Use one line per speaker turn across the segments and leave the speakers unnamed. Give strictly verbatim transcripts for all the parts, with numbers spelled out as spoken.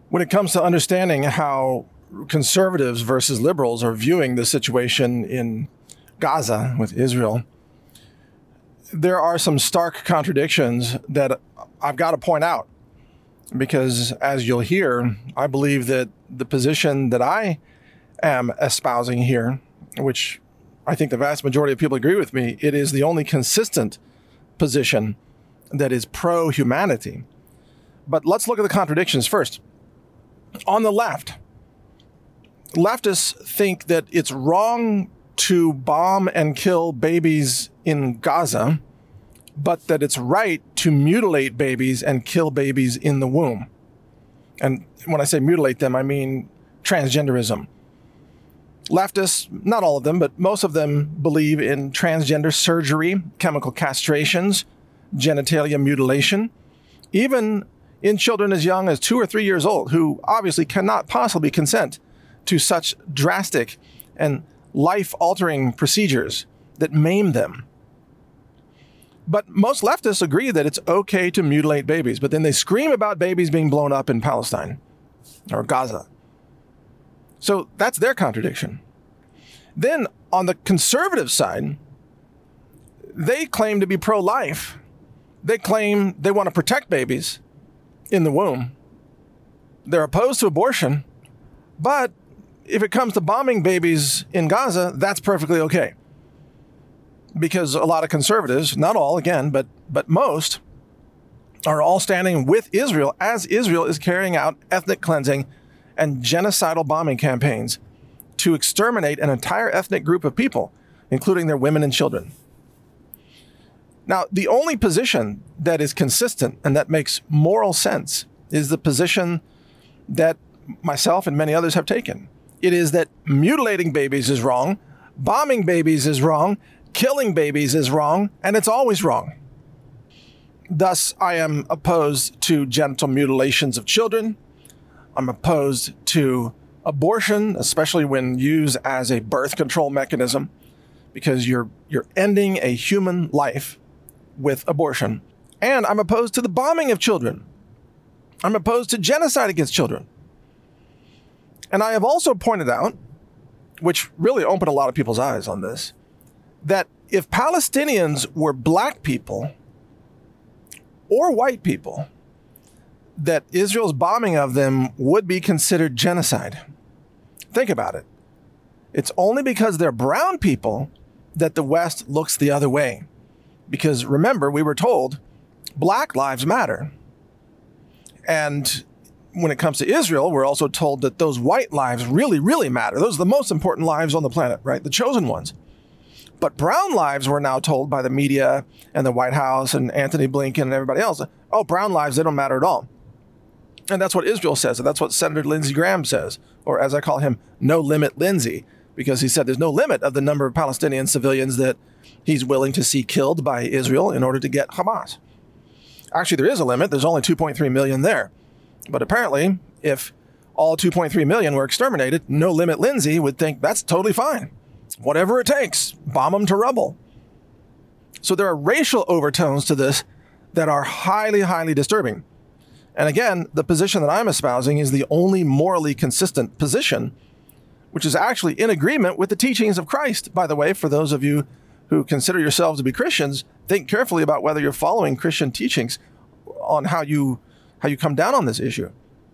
When it comes to understanding how conservatives versus liberals are viewing the situation in Gaza with Israel, there are some stark contradictions that I've got to point out. Because as you'll hear, I believe that the position that I am espousing here, which I think the vast majority of people agree with me, it is the only consistent position that is pro-humanity. But let's look at the contradictions first. On the left, leftists think that it's wrong to bomb and kill babies in Gaza, but that it's right to mutilate babies and kill babies in the womb. And when I say mutilate them, I mean transgenderism. Leftists, not all of them, but most of them believe in transgender surgery, chemical castrations, genitalia mutilation, even in children as young as two or three years old who obviously cannot possibly consent to such drastic and life-altering procedures that maim them. But most leftists agree that it's okay to mutilate babies, but then they scream about babies being blown up in Palestine or Gaza. So that's their contradiction. Then on the conservative side, they claim to be pro-life. They claim they want to protect babies in the womb. They're opposed to abortion, but if it comes to bombing babies in Gaza, that's perfectly okay. Because a lot of conservatives, not all again, but but most, are all standing with Israel as Israel is carrying out ethnic cleansing and genocidal bombing campaigns to exterminate an entire ethnic group of people, including their women and children. Now, the only position that is consistent and that makes moral sense is the position that myself and many others have taken. It is that mutilating babies is wrong, bombing babies is wrong, killing babies is wrong, and it's always wrong. Thus, I am opposed to genital mutilations of children. I'm opposed to abortion, especially when used as a birth control mechanism, because you're you're ending a human life with abortion. And I'm opposed to the bombing of children. I'm opposed to genocide against children. And I have also pointed out, which really opened a lot of people's eyes on this, that if Palestinians were black people or white people, that Israel's bombing of them would be considered genocide. Think about it. It's only because they're brown people that the West looks the other way. Because remember, we were told black lives matter. And when it comes to Israel, we're also told that those white lives really, really matter. Those are the most important lives on the planet, right? The chosen ones. But brown lives, we're now told by the media and the White House and Anthony Blinken and everybody else, oh, brown lives, they don't matter at all. And that's what Israel says. And that's what Senator Lindsey Graham says, or as I call him, No Limit Lindsey, because he said there's no limit of the number of Palestinian civilians that he's willing to see killed by Israel in order to get Hamas. Actually, there is a limit. There's only two point three million there. But apparently, if all two point three million were exterminated, No Limit Lindsey would think that's totally fine. Whatever it takes, bomb them to rubble. So there are racial overtones to this that are highly, highly disturbing. And again, the position that I'm espousing is the only morally consistent position, which is actually in agreement with the teachings of Christ. By the way, for those of you who consider yourselves to be Christians, think carefully about whether you're following Christian teachings on how you how you come down on this issue.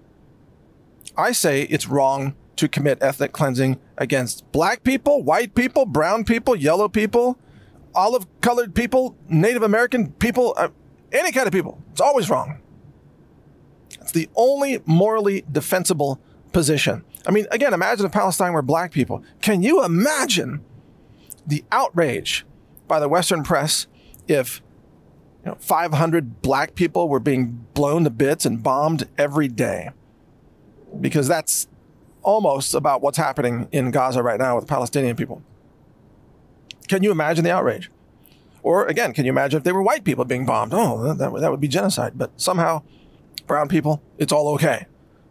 I say it's wrong to commit ethnic cleansing against black people, white people, brown people, yellow people, olive-colored people, Native American people, uh, any kind of people. It's always wrong. It's the only morally defensible position. I mean, again, imagine if Palestine were black people. Can you imagine the outrage by the Western press if you know, five hundred black people were being blown to bits and bombed every day? Because that's almost about what's happening in Gaza right now with Palestinian people. Can you imagine the outrage? Or again, can you imagine if they were white people being bombed? Oh, that, that would be genocide. But somehow, brown people, it's all okay.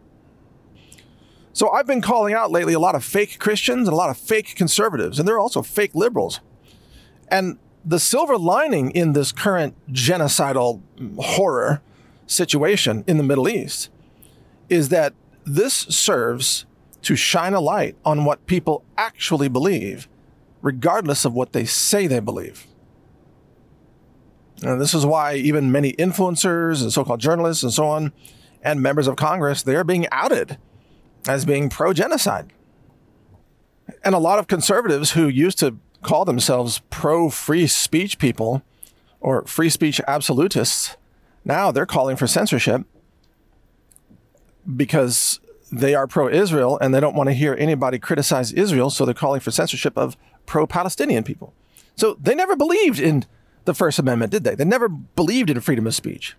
So I've been calling out lately a lot of fake Christians and a lot of fake conservatives, and there are also fake liberals. And the silver lining in this current genocidal horror situation in the Middle East is that this serves to shine a light on what people actually believe, regardless of what they say they believe. And this is why even many influencers and so-called journalists and so on, and members of Congress, they are being outed as being pro-genocide. And a lot of conservatives who used to call themselves pro-free speech people or free speech absolutists, now they're calling for censorship because they are pro-Israel and they don't want to hear anybody criticize Israel, so they're calling for censorship of pro-Palestinian people. So they never believed in the First Amendment, did they? They never believed in freedom of speech.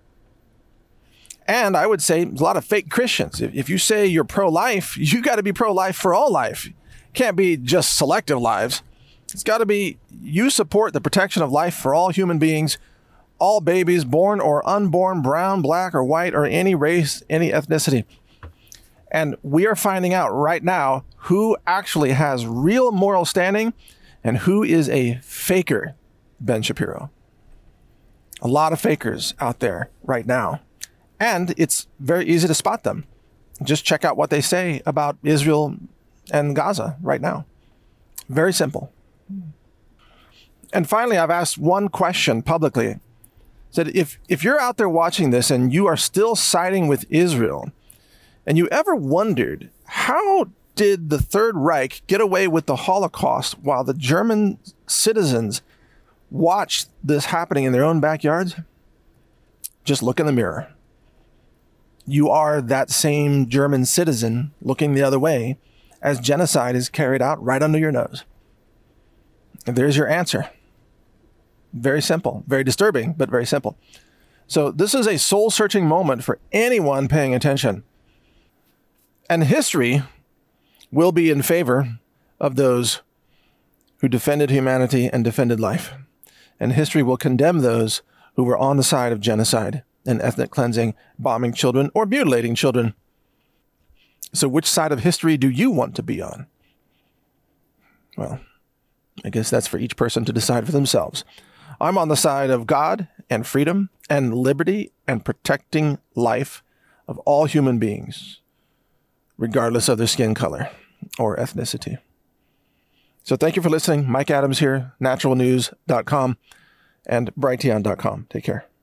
And I would say a lot of fake Christians. If, if you say you're pro-life, you got to be pro-life for all life. Can't be just selective lives. It's got to be you support the protection of life for all human beings, all babies, born or unborn, brown, black, or white, or any race, any ethnicity. And we are finding out right now who actually has real moral standing and who is a faker, Ben Shapiro. A lot of fakers out there right now. And it's very easy to spot them. Just check out what they say about Israel and Gaza right now. Very simple. And finally, I've asked one question publicly. Said, if, if you're out there watching this and you are still siding with Israel, and you ever wondered, how did the Third Reich get away with the Holocaust while the German citizens watched this happening in their own backyards? Just look in the mirror. You are that same German citizen looking the other way as genocide is carried out right under your nose. And there's your answer. Very simple, very disturbing, but very simple. So this is a soul-searching moment for anyone paying attention. And history will be in favor of those who defended humanity and defended life. And history will condemn those who were on the side of genocide and ethnic cleansing, bombing children, or mutilating children. So which side of history do you want to be on? Well, I guess that's for each person to decide for themselves. I'm on the side of God and freedom and liberty and protecting life of all human beings, regardless of their skin color or ethnicity. So thank you for listening. Mike Adams here, natural news dot com and brighteon dot com. Take care.